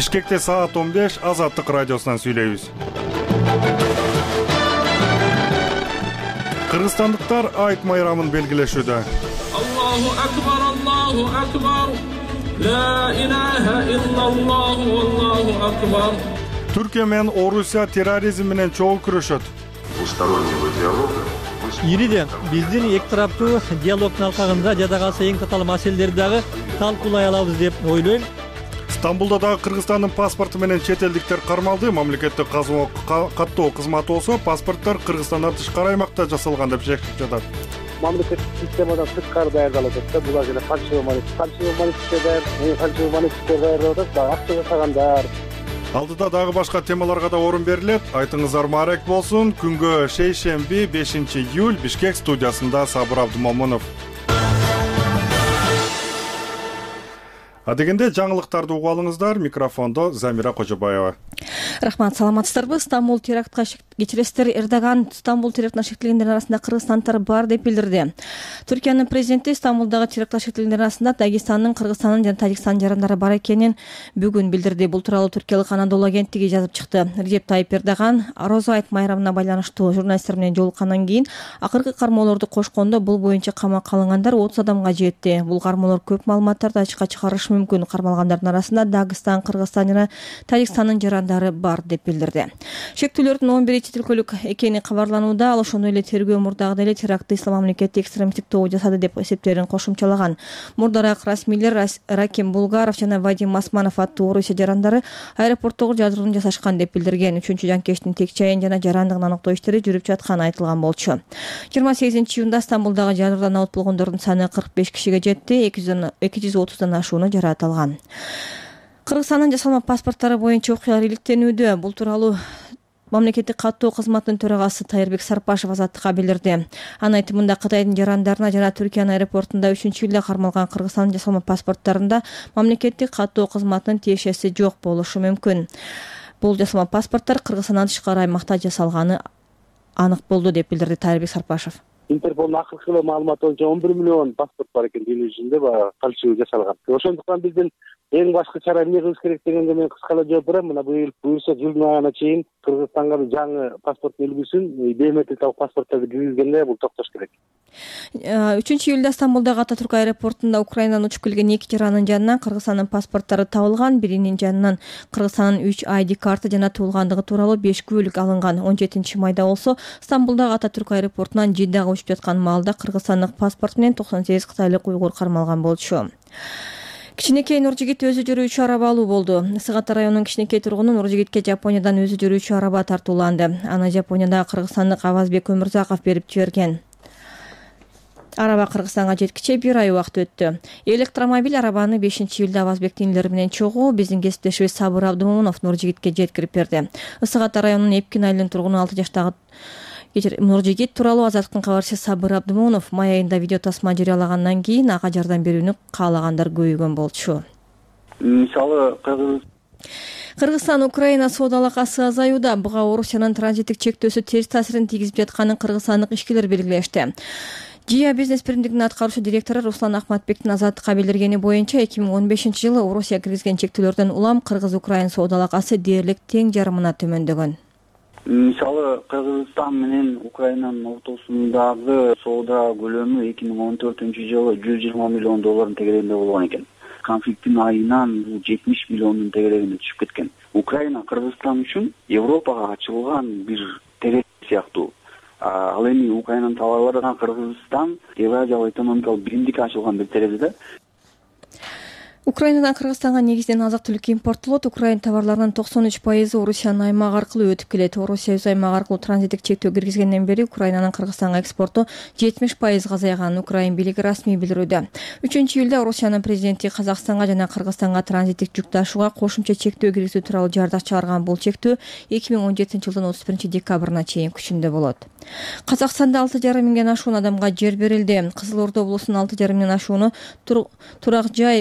Бишкекте саат 15 Азаттык радиосунан сүйлөйбүз. Кыргызстандыктар айт майрамын белгилешүүдө. Аллаху акбар, Аллаху акбар. Ла илаха иллаллах, Аллаху акбар. Түркия менен Орусия терроризм менен чогуу күрөшөт. Двустороннего диалога. Ириде биздин эки тараптуу диалогдун алкагында жада калса эң татаал маселелерди дагы талкуулай алабыз деп ойлойм. Стамбулда дагы Кыргызстандын паспорту менен чет элдиктер кармалды. Мамлекеттик каттоо кызматы болсо паспорттор Кыргызстандан тышкары аймакта жасалган деп чечип жатат. Мамлекеттик системадан тышкары даярдалып жатат. Булар жана фальшивый манифесттер даярдап атат, акча жасагандар. Алдыда дагы башка темаларга да орун берилет. Айтыңыздар маарек болсун. Күнгө шейшемби 5-июль Бишкек студиясында Сабыр Абдумомунов. Адегенде жаңылыктарды угуп алыңыздар. Микрофондо Замира Кожобаева. Рахмат, саламатсыздарбы? Стамбул терактка кечиресиздер. Эрдоган Стамбул терактына шектелгендер арасында кыргызстандыктар бар деп билдирди. Түркиянын президенти Стамбулдагы терактка шектелгендер арасында Дагестандын, Кыргызстандын жана Тажикстандын жарандары бар экенин бүгүн билдирди. Бул тууралуу түркиялык Анадолу агенттиги жазып чыкты. Режеп Тайип Эрдоган Роза айт майрамына байланыштуу журналисттер менен жолуккандан кийин акыркы кармоолорду кошкондо бул боюнча камакка алынгандар 30 адамга жетти. Бул кармоолор көп маалыматтарды ачыкка чыгарышы мүмкүн. Кармалгандардын арасында Дагыстан, Кыргызстан жана Тажикстандын жарандары бар деп билдирди. Шектүүлөрдүн 11 тилкөлүк экени кабарланууда. Ал ошондой эле тергөө мурдагы эле терактты ислам мамлекети экстремисттик тобу жасады деп эсептерин кошумчалаган. Мурдараак расмийлер Раким Булгаров жана Вадим Османов аттуу Орусия жарандары аэропорттогу жадырууну жасашкан деп билдирген. 3-жанкештин тек чайын жана жарандыгын аныктоо иштери жүрүп жатканы айтылган болчу. 28-июнда Стамбулдагы жадыруудан абут болгондордун саны 45 кишиге жетти. 230дан ашууну жараат алган. Кыргызстандын жасалма паспорттары боюнча окуялар иликтенүүдө. Бул тууралуу мамлекеттик каттоо кызматынын төрагасы Тайырбек Сарпашев Азаттыкка билдирди. Анын айтымында Кытайдын жарандарына жана Түркиянын аэропортунда 3-июлда кармалган Кыргызстандын жасалма паспорттарында мамлекеттик каттоо кызматынын тиешеси жок болушу мүмкүн. Бул жасалма паспорттор Кыргызстандан тышкары аймакта жасалганы анык болду деп билдирди Тайырбек Сарпашев. Интерполдун акыркы маалыматы боюнча 11 миллион паспорт бар экен эл жүзүндө, фальшивый жасалган. Ошондуктан биздин эң башкы чара эмне кылыш керек дегенге мен кыскалап жооп берем. Мына буюрса жылдын аягына чейин Кыргызстанга жаңы паспорт белгисин, биометрик паспорттарды киргизгенде бул токтош керек. 3-июлда Стамбулдагы Ататүрк аэропортунда Украинадан учуп келген 2 жаранын жанынан Кыргызстандын паспорттары табылган. Биринин жанынан Кыргызстандын 3 ID карта жана туулгандыгы тууралуу 5 күбөлүк алынган. 17 майда болсо Стамбулдагы Ататүрк аэропортунан Жиддага учуп жаткан маалда кыргызстандык паспорт менен 98 кытайлык уйгур кармалган болчу. Кичинекей Нуржигит өзү жүрүүчү араба алуу болду. Сыгата районунун кичинекей тургуну Нуржигитке Жапониядан өзү жүрүүчү араба тартууланды. Аны Жапониядагы кыргызстандык Авазбек Өмүрзаков берип жиберген. Араба Кыргызстанга жеткиче 1 ай убакыт өттү. Электромобиль арабаны 5-июлда Авазбектин инилери менен чогуу биздин кесиптешибиз Сабыр Абдумомунов Нуржигитке жеткирип берди. Сыгата районунун Эпкин айылынын тургуну 6 жаштагы Нуржигит тууралуу Азаттыктын кабарчысы Сабыр Абдумомунов май айында видео тасма жарыялагандан кийин ага жардам берүүнү каалагандар көбөйгөн болчу. Мисалы Кыргызстан Украина соода алакасы азаюуда. Буга Орусиянын транзиттик чектөөсү терс таасирин тийгизип жатканын кыргызстандык ишкерлер белгилешти. Жия бизнес биримдигинин аткаруучу директору Руслан Ахматбектин Азаттыкка билдиргени боюнча 2015-жылы Орусия киргизген чектөөлөрдөн улам Кыргыз-Украин соода алакасы дээрлик тең жарымына төмөндөгөн. Мисалы Кыргызстан менен Украинанын ортосундагы соода көлөмү 2014-жылы 120 миллион доллардын тегерегинде болгон экен. Конфликттин айынан 70 миллиондун тегерегине түшүп кеткен. Украина Кыргызстан үчүн Европага ачылган бир терезе сыяктуу. Ал эми Украинанын товарларына Кыргызстан Евразиялык экономикалык биримдикке ачылган бир терезе. Украинадан Кыргызстанга негизинен азык-түлүк импорттолот. Украин товарларынын 93% Орусиянын аймагы аркылуу өтүп келет. Орусия өз аймагы аркылуу транзиттик чектөө киргизгенден бери Украинанын Кыргызстанга экспорту 70% азайган. Украин бийлиги расмий билдирүүдө. 3-июлда Орусиянын президенти Казакстанга жана Кыргызстанга транзиттик жүк ташууга кошумча чектөө киргизүү тууралуу жардак чыгарган. Бул чектөө 2017-жылдын 31 декабрына чейин күчүндө болот. Казакстанда 6,5 миңден ашуун адамга жер берилди. Кызыл Орда облусунун 6,5 миңден ашууну турак жай үчүн жер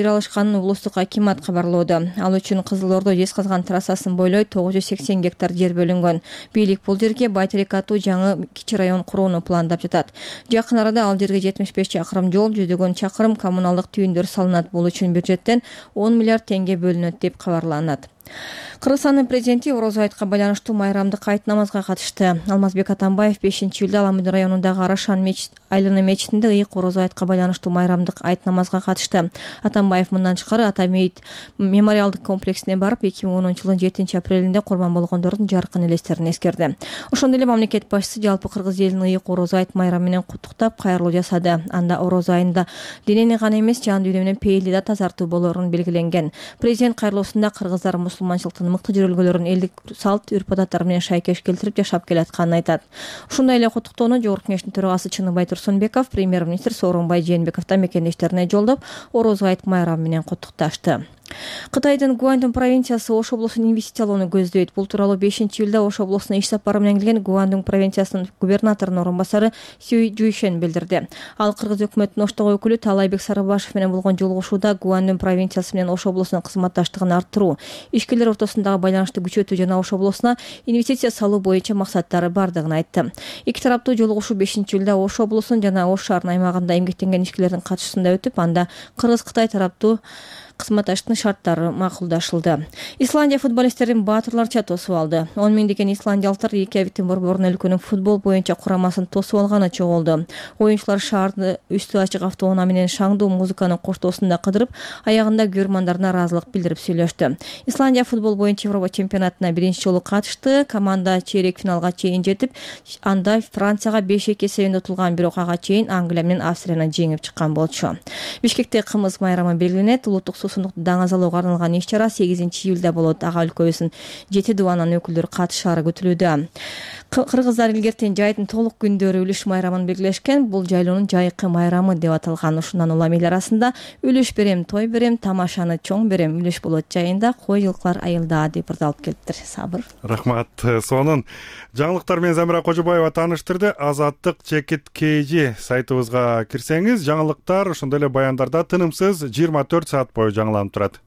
алышканын облустук акимат кабарлоодо. Ал үчүн Кызыл Ордо Жезказган трассасын бойлой 980 гектар жер бөлүнгөн. Бийлик бул жерге Байтерек аттуу жаңы кичи район курууну пландап жатат. Жакын арада ал жерге 75 чакырым жол, жүздөгөн чакырым коммуналдык түйүндөр салынат. Бул үчүн бюджеттен 10 миллиард теңге бөлүнөт деп кабарланат. Кыргызстандын президенти Орозо айтка байланыштуу майрамдык айт намазга катышты. Алмазбек Атамбаев 5-июлда Аламудин районундагы Арашан айланы мечитинде ыйык Орозо айтка байланыштуу майрамдык айт намазга катышты. Атамбаев мындан тышкары Атамейит мемориалдык комплексине барып 2010-жылдын 7-апрелинде курман болгондордун жаркын элестерин эскерди. Ошондой эле мамлекет башчысы жалпы кыргыз элин ыйык Орозо айт майрамы менен куттуктап, кайрылуу жасады. Анда Орозо айында денени гана эмес, жан дүйнө менен пейилди да тазартуу болорун белгиленген. Президент кайрылуусунда кыргыздар мусулманчылыктын мыкты жүрөлгөлөрүн элдик салт үрп-адаттар менен шайкеш келтирип жашап келатканын айтат. Ошондой эле куттуктоону Жогорку Кеңештин төрагасы Чыныбай Турсунбеков, премьер-министр Сооронбай Жээнбековдо мекендештерине жолдоп, Орозо айт майрамы менен куттукташты. Кытайдын Гуандун провинциясы Ош облусун инвестициялоону көздөйт. Бул тууралуу 5-июлда Ош облусуна иш сапары менен келген Гуандун провинциясынын губернаторунун орун басары Сюй Жуйшен билдирди. Ал кыргыз өкмөтүнүн Оштогу өкүлү Талайбек Сарыбашев менен болгон жолугушууда Гуандун провинциясы менен Ош облусунун кызматташтыгын арттыруу, ишкерлер ортосундагы байланышты күчөтүү жана Ош облусуна инвестиция салуу боюнча максаттары бардыгын айтты. Эки тараптуу жолугушуу 5-июлда Ош облусунун жана Ош шаарынын аймагында эмгектенген ишкерлердин катышуусунда өтүп, анда Кыргыз-Кытай тараптуу кызматташтыктын шарттары макулдашылды. Исландия футболисттерин баатырларча тосуп алды. 10 миңдеген исландиялыктар Рейкьявиктин борборунун өлкөнүн футбол боюнча курамасын тосуп алганы чогулду. Оюнчулар шаарды үстү ачык автоунаа менен шаңдуу музыканын коштоосунда кыдырып, аягында көрмандарына ыраазылык билдирип сүйлөштү. Исландия футбол боюнча Европа чемпионатына биринчи жолу катышты. Команда чейрек финалга чейин жетип, анда Францияга 5-2 эсебинде утулган, бирок ага чейин Англия менен Австрияны жеңип чыккан болчу. Бишкекте кымыз майрамы белгиленет. Улуттук суусундукту даңазалоого арналган иш-чара 8-июлда болот. Ага өлкөбүздүн 7 дубанын өкүлдөрү катышаары күтүлүүдө. Кыргыздар илгертен жайдын толук күндөрү үлүш майрамын белгилешкен. Бул жайлоонун жайкы майрамы деп аталган. Ушундан улам эл арасында үлүш берем, той берем, тамашаны чоң берем, үлүш болот жайында кой жылкылар айылда деп ырдалып келиптир. Сабыр. Рахмат. Сонун жаңылыктар менен Замира Кожобаева тааныштырды. Азаттык Чекит KG сайтыбызга кирсеңиз, жаңылыктар ошондой эле баяндарда тынымсыз 24 саат бою жаңыланып турат.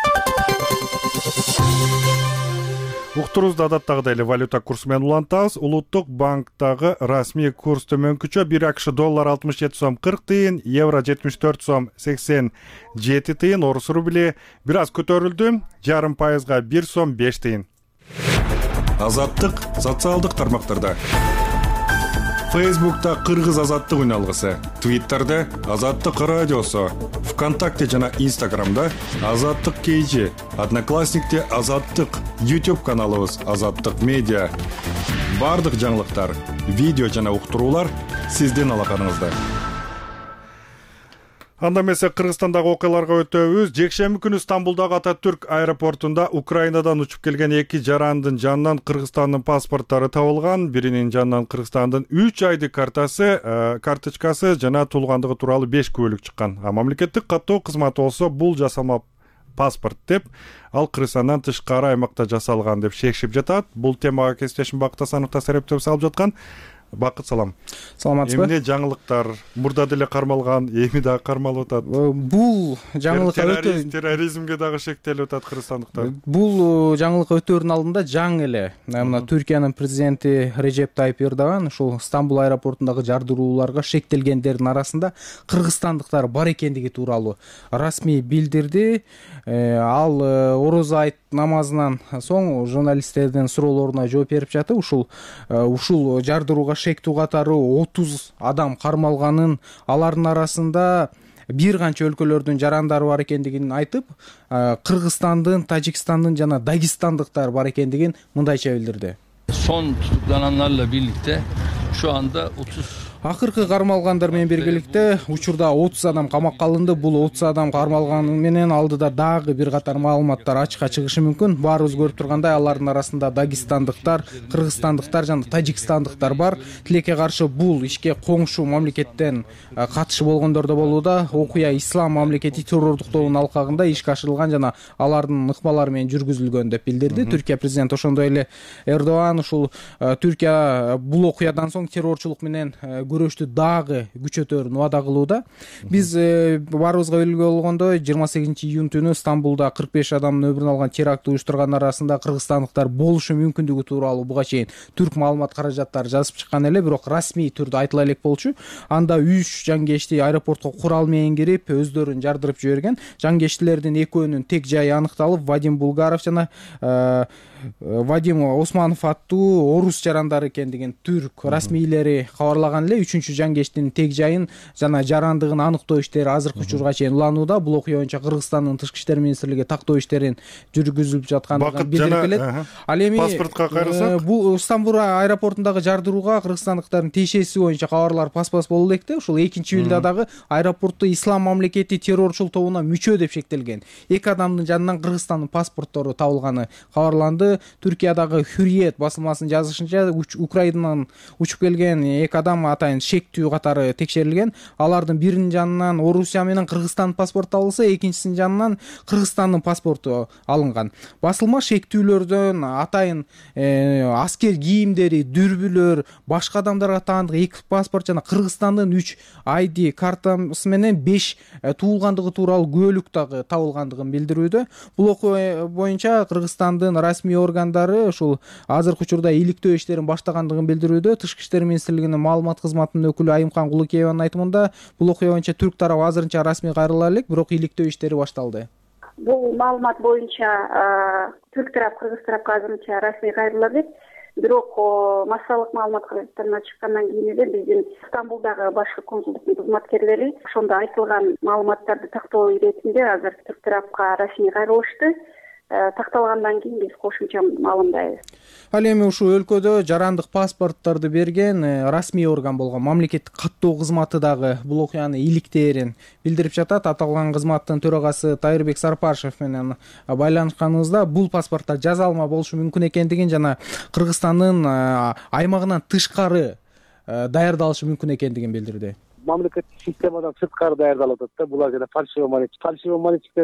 Уктурубузду адаттагыдай эле валюта курсу менен улантабыз. Улуттук банктагы расмий курс төмөнкүчө 1 акш доллар 67 сом 40 тыйын, евро 74 сом 87 тыйын, орус рубли бир аз көтөрүлдү, жарым пайызга 1 сом 5 тыйын. Азаттык социалдык тармактарда. Фейсбукта Кыргыз азаттык үналгысы, Твиттерде Азаттык радиосу, ВКонтакте жана Инстаграмда Азаттык KG, Одноклассникте Азаттык, YouTube каналыбыз Азаттык медиа. Бардык жаңылыктар, видео жана уктуруулар сиздин алаканыңызда. Анда эмесе Кыргызстандагы окуяларга өтөбүз. Жекшемби күнү Стамбулдагы Ататүрк аэропортунда Украинадан учуп келген 2 жарандын жанынан Кыргызстандын паспорттары табылган. Биринин жанынан Кыргызстандын 3 айдык карточкасы жана туулгандыгы тууралуу 5 күбөлүк чыккан. Мамлекеттик каттоо кызматы болсо бул жасалма паспорт деп, ал Кыргызстандан тышкары аймакта жасалган деп шекшип жатат. Бул темага кесиптешим Бакыт Асанов таасирптеп салып жаткан. Бакыт, салам. Саламатсызбы? Эмне жаңылыктар мурда деле кармалган, эми дагы кармалып атат. Бул жаңылык терроризмге дагы шектелип атат кыргызстандыктар. Бул жаңылык өтөөрүнүн алдында жаңы эле мына Түркиянын президенти Режеп Тайип Эрдоган ушул Стамбул аэропортундагы жардырууларга шектелгендердин арасында кыргызстандыктар бар экендиги тууралуу расмий билдирди. Ал Орозо айт намазынан соң журналисттердин суроолоруна жооп берип жатып, ушул жардырууга шектүү катары 30 адам кармалганын, алардын арасында бир канча өлкөлөрдүн жарандары бар экендигин айтып, Кыргызстандын, Тажикстандын жана Дагестандыктар бар экендигин мындайча билдирди. Son tutuklananlarla birlikte şu anda 30 Акыркы кармалгандар менен биргеликте учурда 30 адам камакка алынды. Бул 30 адам кармалганы менен алдыда дагы бир катар маалыматтар ачыкка чыгышы мүмкүн. Баарыбыз көрүп тургандай, алардын арасында дагестандыктар, кыргызстандыктар жана тажикстандыктар бар. Тилекке каршы бул ишке коңшу мамлекеттен катышы болгондор да болууда. Окуя ислам мамлекети террордуктоонун алкагында ишке ашырылган жана алардын ыкмалары менен жүргүзүлгөн деп билдирди. Түркия президенти ошондой эле Эрдоган ушул Түркия бул окуядан соң террорчулук менен күрөштү дагы күчөтөрүн убада кылууда. Биз баарыбызга белгилүү болгондой 28-июнь түнү Стамбулда 45 адамдын өмүрүн алган теракт уюштурган арасында кыргызстандыктар болушу мүмкүндүгү тууралуу буга чейин түрк маалымат каражаттары жазып чыккан эле, бирок расмий түрдө айтыла элек болчу. Анда 3 жангечти аэропортко курал менен кирип өздөрүн жардырып жиберген. Жангечтилердин экөөнүн тег жайы аныкталып, Вадим Булгаров жана Вадим Османов аттуу орус жарандары экендигин түрк расмийлери кабарлаган эле. 3-чү жангечтин тег жайын жана жарандыгын аныктоо иштери азыркы учурга чейин уланууда. Бул окуя боюнча Кыргызстандын тышкы иштер министрлиги тактоо иштерин жүргүзүлүп жаткандыгын билдирип келет. Ал эми паспортко кайрылсак, бул Стамбул аэропортундагы жардырууга кыргызстандыктардын тиешеси боюнча кабарлар пас-пас боло электе. Ушул 2-июлда дагы аэропортто Ислам мамлекети террорчул тобуна мүчө деп шектелген 2 адамдын жанынан Кыргызстандын паспорттору табылганы кабарланды. Түркиядагы Hürriyet басылмасынын жазышынча Украинадан учуп келген 2 адам атайын шектүү катары текшерилген. Алардын биринин жанынан Орусия менен Кыргызстандын паспорту алынса, экинчисинин жанынан Кыргызстандын паспорту алынган. Басылма шектүүлөрдөн атайын аскер кийимдери, дүрбүлөр, башка адамдарга таандык 2 паспорт жана Кыргызстандын 3 ID картасы менен 5 туулгандыгы тууралуу күбөлүк дагы табылгандыгын билдирүүдө. Бул окуя боюнча Кыргызстандын расмий органдары ушул азыркы учурда иликтөө иштерин баштагандыгын билдирүүдө. Тышкы иштер министрлигинин маалымат кызматынын өкүлү Айымкан Кулукееванын айтымында, бул окуя боюнча түрк тарабы азырынча расмий кайрыла элек, бирок иликтөө иштери башталды. Бул маалымат боюнча түрк тарап кыргыз тарапка азырынча расмий кайрыла элек, бирок массалык маалымат каражаттарына чыккандан кийин эле биздин Стамбулдагы башкы консулдуктун кызматкерлери ошондо айтылган маалыматтарды тактоо иретинде азыр түрк тарапка расмий кайрылышты. Такталгандан кийин биз кошумча маалымдайбыз. Ал эми ушул өлкөдө жарандык паспортторду берген расмий орган болгон мамлекеттик каттоо кызматы дагы бул окуяны иликтээрин билдирип жатат. Аталган кызматтын төрагасы Тайырбек Сарпашев менен байланышканыбызда бул паспорттор жазалма болушу мүмкүн экендигин жана Кыргызстандын аймагынан тышкары даярдалышы мүмкүн экендигин билдирди. Мамлекеттик системадан сырткары даярдалып атат да. Булар жана фальшивый монетчиктер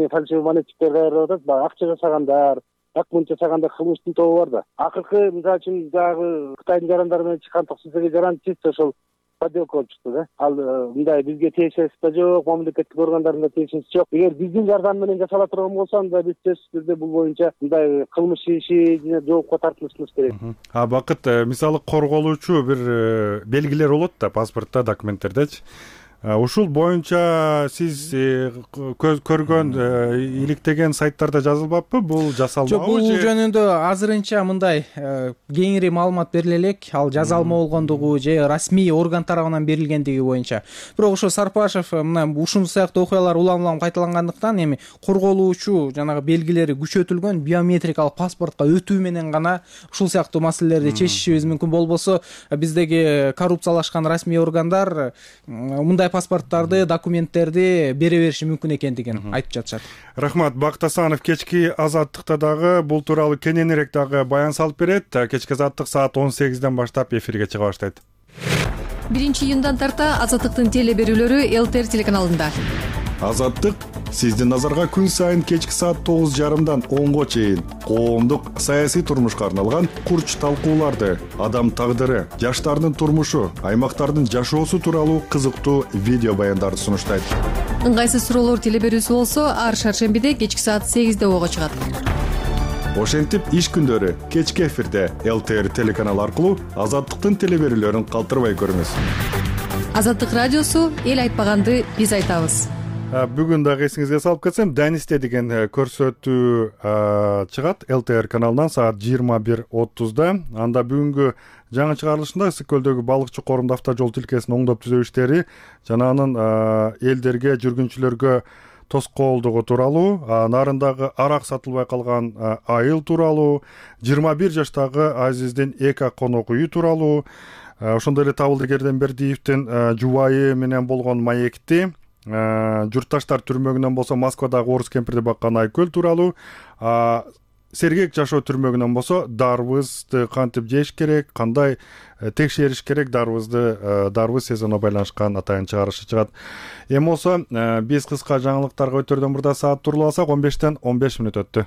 даярдап атат. Акча жасагандар, документ жасагандар кылмыштын тобу бар да. Акыркы мисалы үчүн дагы Кытайдын жарандары менен чыккан токсиздеги жаран чисто ошол подделка болуп чыкты да. Ал мындай бизге тиешеси да жок, мамлекеттик органдарына тиешеси жок. Эгер биздин жардам менен жасала турган болсо, анда биз сөзсүз түрдө бул боюнча мындай кылмыш иши жоопко тартылышыбыз керек. Бакыт, мисалы корголуучу бир белгилер болот да паспортто, документтердечи. Ушул боюнча сиз көргөн иликтеген сайттарда жазылбаппы? Бул жасалмабы? Жок, бул жөнүндө азырынча мындай кеңири маалымат бериле элек. Ал жазалма болгондугу же расмий орган тарабынан берилгендиги боюнча. Бирок ошо Сарпашев мына ушул сыяктуу окуялар улам-улам кайталангандыктан эми корголуучу жанагы белгилери күчөтүлгөн биометрикалык паспортко өтүү менен гана ушул сыяктуу маселелерди чечишибиз мүмкүн. Болбосо биздеги коррупциялашкан расмий органдар мындай паспорттарды, документтерди бере бериши мүмкүн экендигин айтып жатышат. Рахмат. Бакыт Асанов кечки Азаттыкта дагы бул тууралуу кененирээк дагы баян салып берет. Кечки Азаттык саат 18ден баштап эфирге чыга баштайт. 1-июндан тарта Азаттыктын теле берүүлөрү ЛТР телеканалында. Азаттык сиздин назарга күн сайын кечки саат 9:30дан 10го чейин коомдук саясий турмушка арналган курч талкууларды, адам тагдыры, жаштардын турмушу, аймактардын жашоосу тууралуу кызыктуу видео баяндарды сунуштайт. Ыңгайсыз суроолор теле берүүсү болсо, ар шаршембиде кечки саат 8де ого чыгат. Ошентип иш күндөрү кечки эфирде ЛТР телеканалы аркылуу Азаттыктын теле берүүлөрүн калтырбай көрүңүз. Азаттык радиосу эл айтпаганды биз айтабыз. Бүгүн дагы эсиңизге салып кетсем, Данисте деген көрсөтүү чыгат ЛТР каналынан саат 21:30да. Анда бүгүнкү жаңы чыгарылышында Ысык көлдөгү балыкчы корумда автожол тилкесин оңдоп түзөө иштери жана анын элдерге, жүргүнчүлөргө тоскоолдугу тууралуу, нарындагы арак сатылбай калган айыл тууралуу, 21 жаштагы Азиздин 2 конок үйү тууралуу, ошондой эле Табылды Керденбердиевдин жубайы менен болгон маекти, журтташтар түрмөгүнөн болсо Москвадагы орус кемпирди баккан Айкөл тууралуу, сергек жашоо түрмөгүнөн болсо дарыбызды кантип жеш керек, кандай текшериш керек, дарыбыз сезону байланышкан атайын чыгарышы чыгат. Эми болсо биз кыска жаңылыктарга өтөрдөн мурда саат туруп алсак 15ден 15 мүнөт өттү.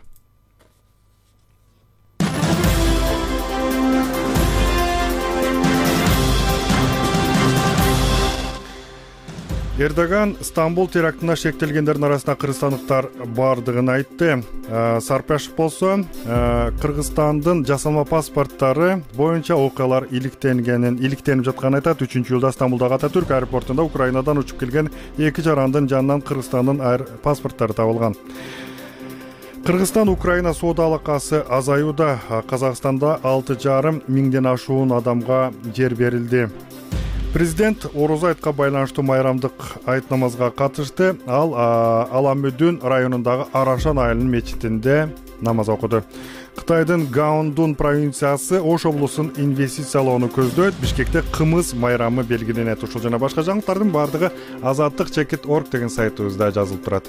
Эрдоган Стамбул терактына шектелгендердин арасында кыргызстандыктар бардыгын айтты. Сарпашев болсо Кыргызстандын жасалма паспорттары боюнча окуялар иликтенип жатканын айтат. 3-июлда Стамбулдагы Ататүрк аэропортунда Украинадан учуп келген 2 жарандын жанынан Кыргызстандын паспорттары табылган. Кыргызстан Украина соода алакасы азаюуда. Казакстанда 6,5 миңден ашуун адамга жер берилди. Президент Орозо айтка байланыштуу майрамдык айт намазга катышты. Ал Аламүдүн районундагы Арашан айылынын мечитинде намаз окуду. Кытайдын Гаондун провинциясы Ош облусун инвестициялоону көздөйт. Бишкекте кымыз майрамы белгиленет. Ушул жана башка жаңылыктардын бардыгы azatlyk.org деген сайтыбызда жазылып турат.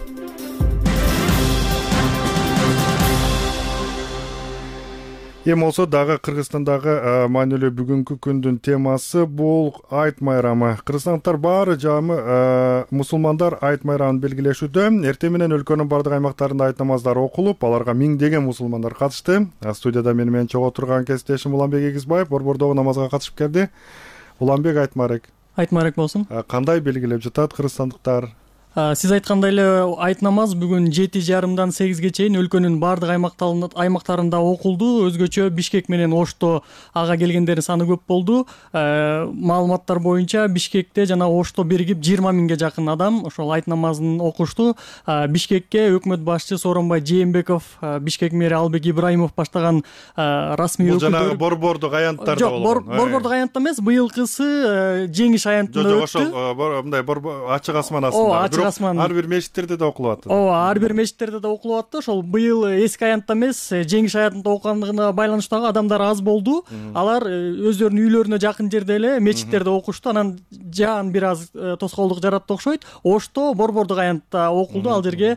Эми болсо дагы Кыргызстандагы маанилүү бүгүнкү күндүн темасы бул айт майрамы. Кыргызстандыктар баары жамы мусулмандар айт майрамын белгилешүүдө. Эртең менен өлкөнүн бардык аймактарында айт намаздары окулуп, аларга миңдеген мусулмандар катышты. Студияда менен чогуу турган кесиптешим Уланбек Эгизбаев борбордогу намазга катышып келди. Уланбек, айт маарек. Айт маарек болсун. Кандай белгилеп жатат кыргызстандыктар? Сиз айткандай эле айт намаз бүгүн 7:30-дан 8-ге чейин өлкөнүн бардык аймактарында окулду. Өзгөчө Бишкек менен Ошто ага келгендердин саны көп болду. Маалыматтар боюнча Бишкекте жана Ошто биригип 20 миңге жакын адам ошол айт намазын окушту. Бишкекке өкмөт башчы Сооронбай Жээнбеков, Бишкек мэри Албек Ибраимов баштаган расмий өкүлдөр. Бул жанагы борбордук аянттарда болгон. Борбордук аянтта эмес, быйылкысы Жеңиш аянтында өттү. Ошол мындай ачык асман астында. Ар бир мечиттерде да окулуп атты. Ооба, ар бир мечиттерде да окулуп атты. Ошол быйыл эски аянтта эмес, Жеңиш аянтында окугандыгына байланыштуу адамдар аз болду. Алар өздөрүнүн үйлөрүнө жакын жерде эле мечиттерде окушту. Анан жаан бир аз тоскоолдук жаратты окшойт. Ошто борбордук аянтта окулду. Ал жерге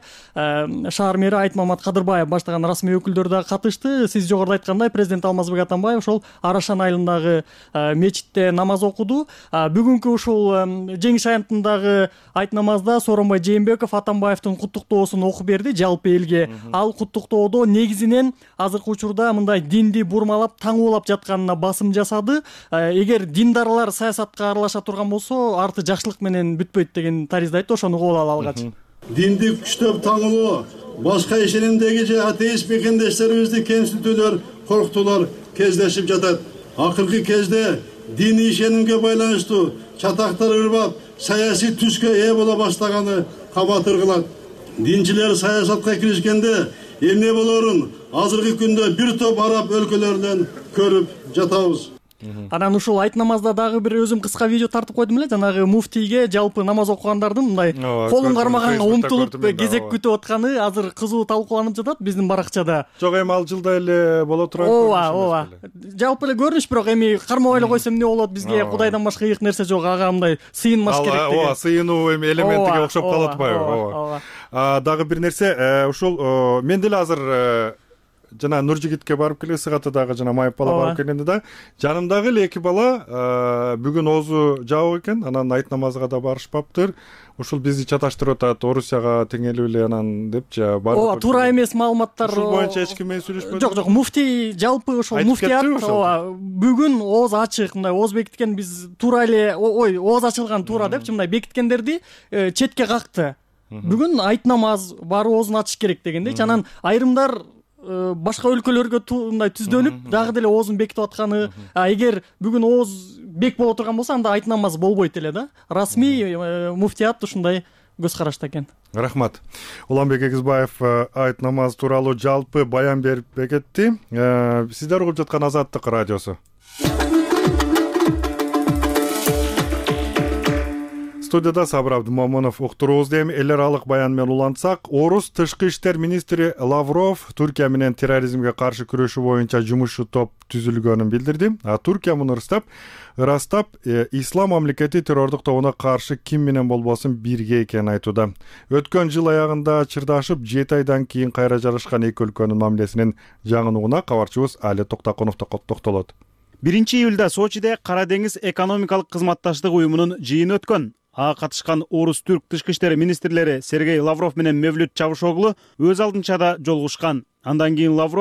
шаар мэри Айтмамат Кадырбаев баштаган расмий өкүлдөр да катышты. Сиз жогоруда айткандай, президент Алмазбек Атамбаев ошол Арашан айылындагы мечитте намаз окуду. Бүгүнкү ушул Жеңиш аянтындагы айт намазда Сооронбай Жээнбеков Атамбаевдин куттуктоосун окуп берди жалпы элге. Ал куттуктоодо негизинен азыркы учурда мындай динди бурмалап, таңуулап жатканына басым жасады. Эгер диндарлар саясатка аралаша турган болсо, арты жакшылык менен бүтпөйт деген таризде айтты. Ошону кабыл ала алгач. Динди күчтөп таңуулоо, башка ишенимдеги же атеист мекендештерибизди кемсинтүүлөр, коркутуулар кездешип жатат. Акыркы кезде диний ишенимге байланыштуу чатактар ырбап, саясий түскө ээ боло баштаганы кабатыр кылат. Динчилер саясатка киришкенде эмне болорун азыркы күндө бир топ араб өлкөлөрүнөн көрүп жатабыз. Анан ушул айт намазда дагы бир өзүм кыска видео тартып койдум эле. Жанагы муфтийге жалпы намаз окугандардын мындай колун кармаганга умтулуп кезек күтүп атканы азыр кызуу талкууланып жатат биздин баракчада. Жок, эми ал жылда эле боло турат. Ооба. Жалпы эле көрүнүш, бирок эми кармап эле койсом эмне болот? Бизге Кудайдан башка ыйык нерсе жок. Ага мындай сыйынмаш керек деген. Ооба, сыйынуу эми элементиге окшоп калып атпайбы? Ооба. Дагы бир нерсе, ушул мен деле азыр жана Нуржигитке барып келе сыгаты дагы жана Майып бала барып келгенде да жанымдагы эле 2 бала бүгүн оозу жабык экен, анан айт намазга да барышпаптыр. Ушул бизди чаташтырып атат, Орусияга теңелүү эле анан депчи бар. Ооба, туура эмес маалыматтар. Ушул боюнча эч ким менен сүйлөшпөдү. Жок, муфтий жалпы ошол муфтият бүгүн ооз ачык, мындай ооз бекиткен, биз туура эле ооз ачылган туура депчи мындай бекиткендерди четке какты. Бүгүн айт намаз бар, оозун ачыш керек дегендейчи. Анан айрымдар башка өлкөлөргө мындай түздөнүп дагы деле оозун бекитип атканы. Эгер бүгүн ооз бек боло турган болсо, анда айт намаз болбойт эле да. Расмий муфтият ушундай көз карашта экен. Рахмат. Уланбек Эгизбаев айт намаз тууралуу жалпы баян берип кетти. Сиздер угуп жаткан Азаттык радиосу. Студияда Сабыр Абдумомунов. Уктуруубузду эми эл аралык баян менен улантсак, Орус тышкы иштер министри Лавров Түркия менен терроризмге каршы күрөшүү боюнча жумушчу топ түзүлгөнүн билдирди. Түркия муну ырастап, ислам мамлекети террордук тобуна каршы ким менен болбосун бирге экенин айтууда. Өткөн жыл аягында чырдашып 7 айдан кийин кайра жарышкан эки өлкөнүн мамилесинин жаңынууна кабарчыбыз Али Токтакунов токтолот. 1-июлда Сочиде Кара деңиз экономикалык кызматташтык уюмунун жыйыны өткөн. Ага катышкан Орус-Түрк тышкы иштер министрлери Сергей Лавров менен Мевлют Чавушоглу өз алдынча да жолугушкан. Андан кийин Лавров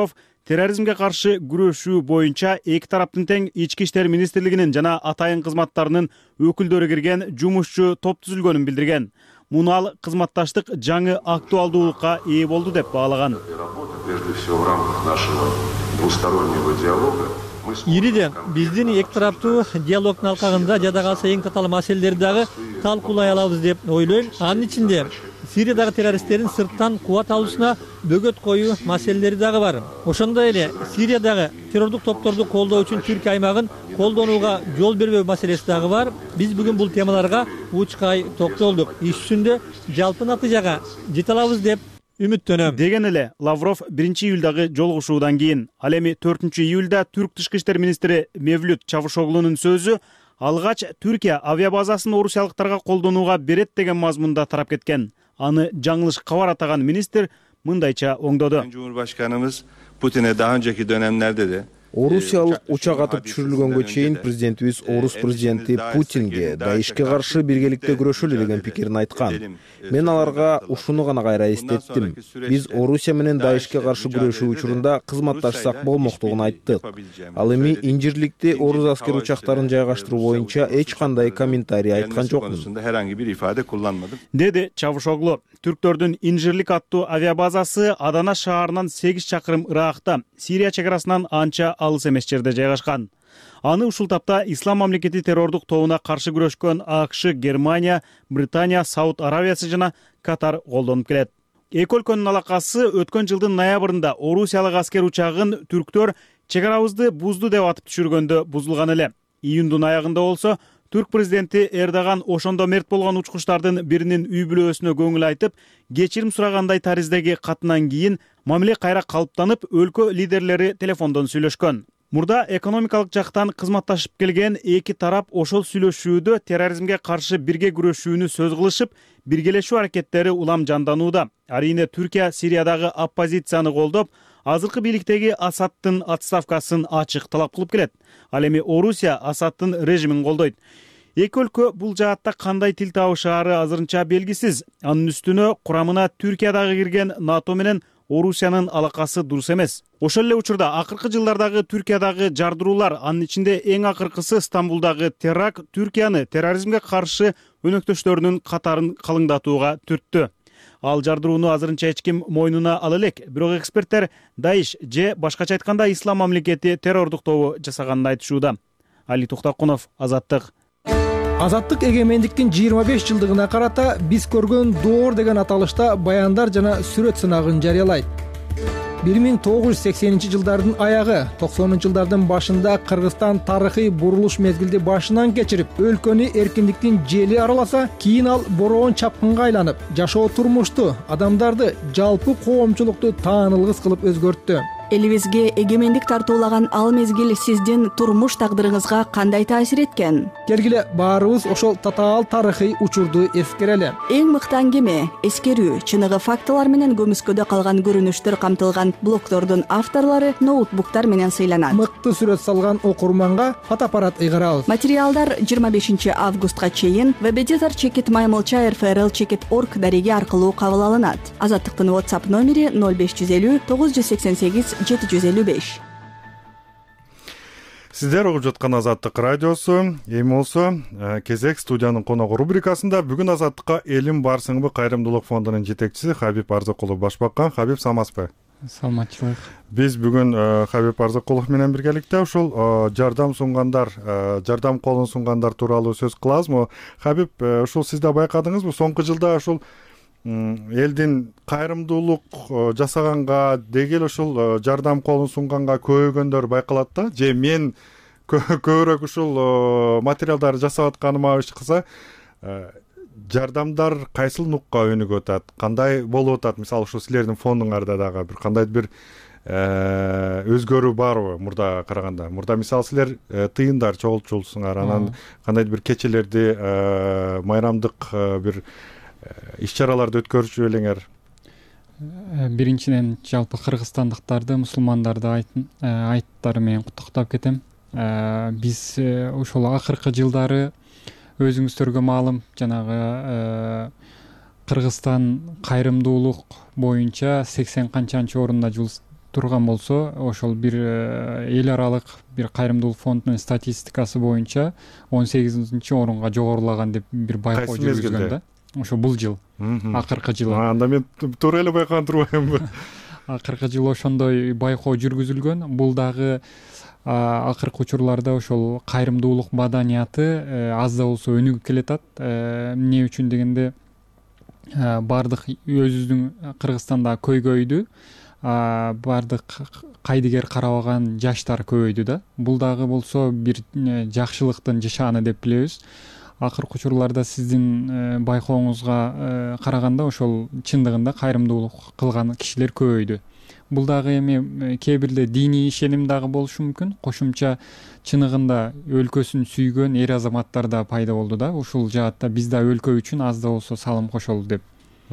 терроризмге каршы күрөшүү боюнча эки тараптын тең ички иштер министрлигинин жана атайын кызматтарынын өкүлдөрү кирген жумушчу топ түзүлгөнүн билдирген. Мунал кызматташтык жаңы актуалдуулукка ээ болду деп баалаган. Прежде всего в рамках нашего двустороннего диалога Ириде биздин эки тараптуу диалогдун алкагында жада калса эң татаал маселелерди дагы талкуулай алабыз деп ойлойм. Анын ичинде Сириядагы террористтердин сырттан кубат алуусуна бөгөт коюу маселелери дагы бар. Ошондой эле Сириядагы террордук топторду колдоо үчүн Түркия аймагын колдонууга жол бербөө маселеси дагы бар. Биз бүгүн бул темаларга учкай токтолдук. Иш жүзүндө жалпы натыйжага жете алабыз деп үмүттөнөм деген эле Лавров 1-июлдагы жолугушуудан кийин. Ал эми 4-июлда Түрк тышкы иштер министри Мевлют Чавушоглунун сөзү алгач Түркия авиабазасын орусиялыктарга колдонууга берет деген мазмунда тарап кеткен. Аны жаңылышка бар атаган министр мындайча оңдоду. Cumhurbaşkanımız Putin'e daha önceki dönemlerde de Орусиялык учак атып түшүрүлгөнгө чейин президентибиз орус президенти Путинге даишке каршы биргеликте күрөшөлү деген пикирин айткан. Мен аларга ушуну гана кайра эстеттим. Биз Орусия менен даишке каршы күрөшүү учурунда кызматташсак болмоктугун айттык. Ал эми Инжирликте орус аскер учактарын жайгаштыруу боюнча эч кандай комментарий айткан жокмун. herhangi bir ifade kullanmadım. Деди Чавушоглу. Түрктөрдүн Инжирлик аттуу авиабазасы Адана шаарынан 8 чакырым ыракта, Сирия чек арасынан анча алыс эмес жерде жайгашкан. Аны ушул тапта Ислам мамлекети террордук тобуна каршы күрөшкөн АКШ, Германия, Британия, Сауд Аравиясы жана Катар колдонуп келет. Эки өлкөнүн алакасы өткөн жылдын ноябрында орусиялык аскер учагын түрктөр чек арабызды бузду деп атып түшүргөндө бузулган эле. Июндун аягында болсо Түрк президенти Эрдоган ошондо мерт болгон учкучтардын биринин үй бүлөсүнө көңүл айтып, кечирим сурагандай тариздеги катынан кийин мамиле кайра калыптанып, өлкө лидерлери телефондон сүйлөшкөн. Мурда экономикалык жактан кызматташып келген эки тарап ошол сүйлөшүүдө терроризмге каршы бирге күрөшүүнү сөз кылышып, биргелешүү аракеттери улам жанданууда. Арийне Түркия Сириядагы оппозицияны колдоп, азыркы бийликтеги Асадтын отставкасын ачык талап кылып келет. Ал эми Орусия Асадтын режимин колдойт. Эки өлкө бул жаатта кандай тил табышаары азырынча белгисиз. Анын үстүнө курамына Түркиядагы кирген НАТО менен Орусиянын алакасы дурус эмес. Ошол эле учурда акыркы жылдардагы Түркиядагы жардыруулар, анын ичинде эң акыркысы Стамбулдагы теракт Түркияны терроризмге каршы өнөктөштөрүнүн катарын калыңдатууга түрттү. Ал жардырууну азырынча эч ким мойнуна ала элек. Бирок эксперттер Даиш же башкача айтканда Ислам мамлекети террордук тобу жасаганын айтышууда. Али Туктакунов, Азаттык. Азаттык эгемендиктин 25 жылдыгына карата биз көргөн доор деген аталышта баяндар жана сүрөт сынагын жарыялайт. 1980-жылдардын аягы, 90-жылдардын башында Кыргызстан тарыхый бурулуш мезгилди башынан кечирип, өлкөнү эркиндиктин жели араласа, кийин ал бороон чапкынга айланып, жашоо турмушту, адамдарды, жалпы коомчулукту таанылгыс кылып өзгөрттү. Элибизге эгемендик тартуулаган ал мезгил сиздин турмуш тагдырыңызга кандай таасир эткен? Келгиле баарыбыз ошол татаал тарыхый учурду эскерели. Эң мыкты аңгеме, эскерүү, чыныгы фактылар менен көмүскөдө калган көрүнүштөр камтылган блогдордун авторлору ноутбуктар менен сыйланат. Мыкты сүрөт салган окурманга фотоаппарат ыйгарабыз. Материалдар 25 августка чейин www.maymolcha.rfrl.org дареги аркылуу кабыл алынат. Азаттыктын WhatsApp номери 0550 988 755. Сиздер угуп жаткан Азаттык радиосу. Эми болсо кезек студиянын коногу рубрикасында бүгүн Азаттыкка элим барсыңбы кайрымдуулук фондунун жетекчиси Хабиб Арзыкулов баш баккан. Хабиб, саламатсызбы? Саламатчылык. Биз бүгүн Хабиб Арзыкулов менен биргеликте ушул жардам сунгандар, жардам колун сунгандар тууралуу сөз кылабызбы? Хабиб, ушул сиз да байкадыңызбы? Соңку жылда ушул элдин кайрымдуулук жасаганга деги эле ушул жардам колун сунганга көбөйгөндөр байкалат да. Же мен көбүрөөк ушул материалдарды жасап атканыма иш кылса, жардамдар кайсыл нукка өнүгүп атат, кандай болуп атат? Мисалы ушул силердин фондуңарда дагы бир кандай бир өзгөрүү барбы мурда караганда? Мурда мисалы силер тыйындар чогултчусуңар, анан кандай бир кечелерди майрамдык бир иш-чараларды өткөрчү элеңер? Биринчиден жалпы кыргызстандыктарды, мусулмандарды айттары менен куттуктап кетем. Биз ошол акыркы жылдары өзүңүздөргө маалым жанагы Кыргызстан кайрымдуулук боюнча 80 канчанчы орунда турган болсо, ошол бир эл аралык бир кайрымдуулук фондунун статистикасы боюнча 18-орунга жогорулаган деп бир байкоо жүргүзгөн да. Ошо бул жыл, акыркы жылы. Анда мен туура эле байкаган турбаймынбы? Акыркы жылы ошондой байкоо жүргүзүлгөн. Бул дагы акыркы учурларда ошол кайрымдуулук маданияты аз да болсо өнүгүп келатат. Эмне үчүн дегенде, бардык өзүбүздүн Кыргызстанда көйгөйдү бардык кайдыгер карабаган жаштар көбөйдү да. Бул дагы болсо бир жакшылыктын жашааны деп билебиз. Акыркы учурларда сиздин байкооңузга караганда ошол чындыгында кайрымдуулук кылган кишилер көбөйдү. Бул дагы эми кээ бирде диний ишеним дагы болушу мүмкүн. Кошумча чыныгында өлкөсүн сүйгөн эр азаматтар да пайда болду да. Ушул жаатта биз да өлкө үчүн аз да болсо салым кошолу деп.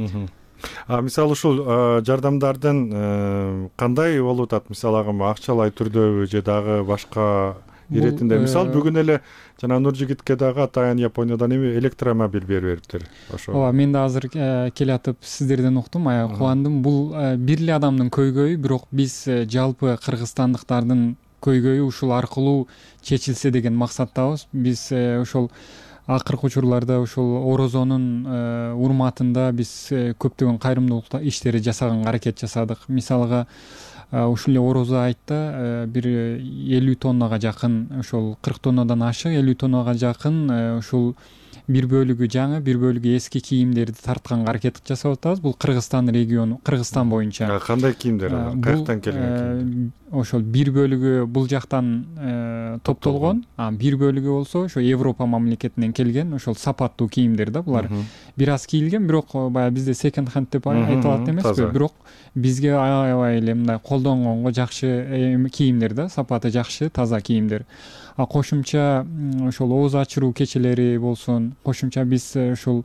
Мисалы ушул жардамдардын кандай болуп атат? Мисалы акчалай түрдөбү же дагы башка иретинде? Мисалы бүгүн эле жана Нуржигитке дагы атайын Япониядан электромобиль берип бериптир. Ошо. Ооба, мен да азыр келатып сиздерден уктум, кубандым. Бул бир эле адамдын көйгөйү, бирок биз жалпы кыргызстандыктардын көйгөйү ушул аркылуу чечилсе деген максаттабыз. Биз ошол акыркы учурларда ошол орозонун урматында биз көптөгөн кайрымдуулук иштери жасаганга аракет жасадык. Мисалга ушул эле орозо айтта бир 50 тоннага жакын, ошол 40 тоннадан ашык 50 тоннага жакын ушул бир бөлүгү жаңы, бир бөлүгү эски кийимдерди тартканга аракет жасап атабыз. Бул Кыргызстан региону, Кыргызстан боюнча. Кандай кийимдер? Каяктан келген? Ошол бир бөлүгү бул жактан топтолгон, бир бөлүгү болсо ошо Европа мамлекетинен келген, ошол сапаттуу кийимдер да. Булар бир аз кийилген, бирок баягы бизде секонд хенд деп айтылат эмеспи, бирок бизге аябай эле мындай колдонгонго жакшы кийимдер да, сапаты жакшы, таза кийимдер. Кошумча ошол ооз ачыруу кечелери болсун, кошумча биз ушул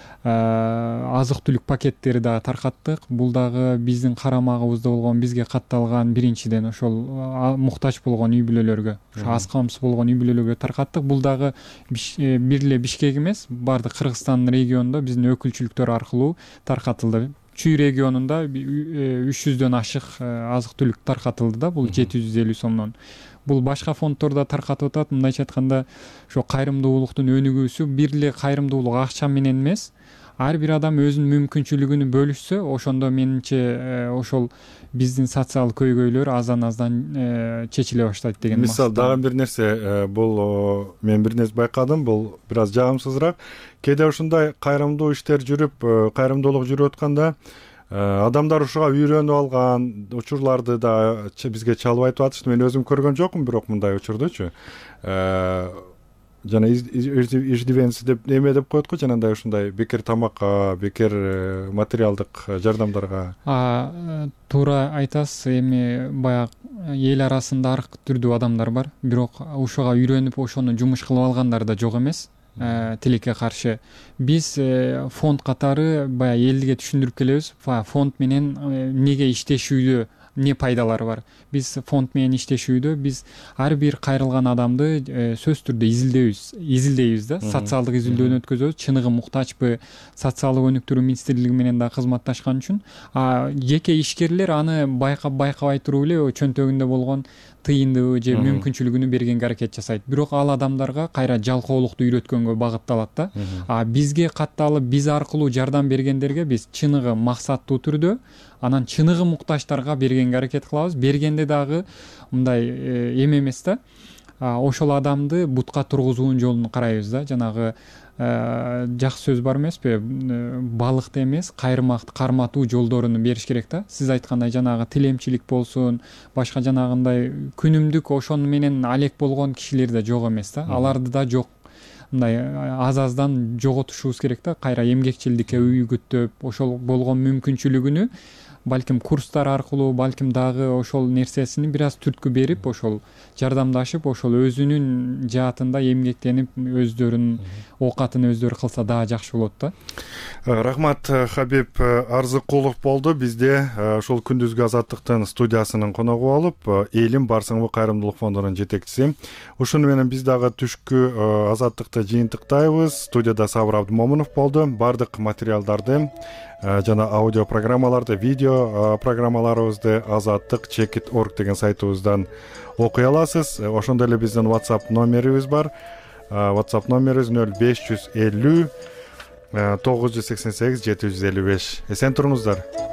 азык-түлүк пакеттери дагы таркаттык. Бул дагы биздин карамагыбызда болгон, бизге катталган биринчиден ошол муктаж болгон үй бүлөлөргө, ошо аз камсыз болгон үй бүлөлөргө таркаттык. Бул дагы бир эле Бишкек эмес, бардык Кыргызстан регионунда биздин өкүлчүлүктөр аркылуу таркатылды. Чүй регионунда 300дөн ашык азык-түлүк таркатылды да, бул 750 сомдон. Бул башка фонддордо таркатып атат. Мындайча айтканда, ошо кайрымдуулуктун өнүгүүсү бир эле кайрымдуулук акча менен эмес, ар бир адам өзүнүн мүмкүнчүлүгүн бөлүшсө, ошондо менимче ошол биздин социалдык көйгөйлөр аздан чечиле баштайт деген. Мисалы дагы бир нерсе, бул мен бир нерсе байкадым, бул бир аз жагымсызыраак. Кээде ушундай кайрымдуу иштер жүрүп, кайрымдуулук жүрүп атканда адамдар ушуга үйрөнүп алган учурларды да бизге чалып айтып атышты. Мен өзүм көргөн жокмун, бирок мындай учурдучу жана иждивенси деп эме деп коет го, жанагындай ушундай бекер тамакка, бекер материалдык жардамдарга. Туура айтасыз. Эми баягы эл арасында ар түрдүү адамдар бар, бирок ушуга үйрөнүп ошону жумуш кылып алгандар да жок эмес. Тилекке каршы биз фонд катары баягы элге түшүндүрүп келебиз. Фонд менен эмнеге иштешүүдө эмне пайдалары бар. Биз фонд менен иштешүүдө биз ар бир кайрылган адамды сөзсүз түрдө изилдейбиз да, социалдык изилдөөнү өткөзөбүз. Чыныгы муктажбы, социалдык өнүктүрүү министрлиги менен да кызматташкан үчүн жеке ишкерлер аны байкабай туруп эле чөнтөгүндө болгон тыйындыбы же мүмкүнчүлүгүнү бергенге аракет жасайт. Бирок ал адамдарга кайра жалкоолукту үйрөткөнгө багытталат да. Бизге катталып, биз аркылуу жардам бергендерге биз чыныгы максаттуу түрдө, анан чыныгы муктаждарга бергенге аракет кылабыз. Бергенде дагы мындай эме эмес да, ошол адамды бутка тургузуунун жолун карайбыз да. Жанагы жакшы сөз бар эмеспи, балыкты эмес, кайрымакты карматуу жолдорун бериш керек да. Сиз айткандай жанагы тилемчилик болсун, башка жанагындай күнүмдүк ошону менен алек болгон кишилер да жок эмес да. Аларды да жок. Мындай аз-аздан жоготушубуз керек да. Кайра эмгекчилдикке үйгүттөп, ошол болгон мүмкүнчүлүгүнү балким курстар аркылуу, балким дагы ошол нерсесини бир аз түрткү берип, ошол жардамдашып, ошол өзүнүн жаатында эмгектенип, өздөрүнүн оокатын өздөрү кылса дагы жакшы болот да. Рахмат. Хабиб Арзыкулов болду бизде ушул күндүзгү Азаттыктын студиясынын коногу болуп, Элим Барсыңбы кайрымдуулук фондунун жетекчиси. Ушуну менен биз дагы түшкү Азаттыкты жыйынтыктайбыз. Студияда Сабыр Абдымомунов болду. Бардык материалдарды жана аудио программаларды, видео программаларыбызды azattik.org деген сайтыбыздан окуй аласыз. Ошондой эле биздин WhatsApp номерибиз бар. WhatsApp номерибиз 0550 988 755. Эсен туруңуздар.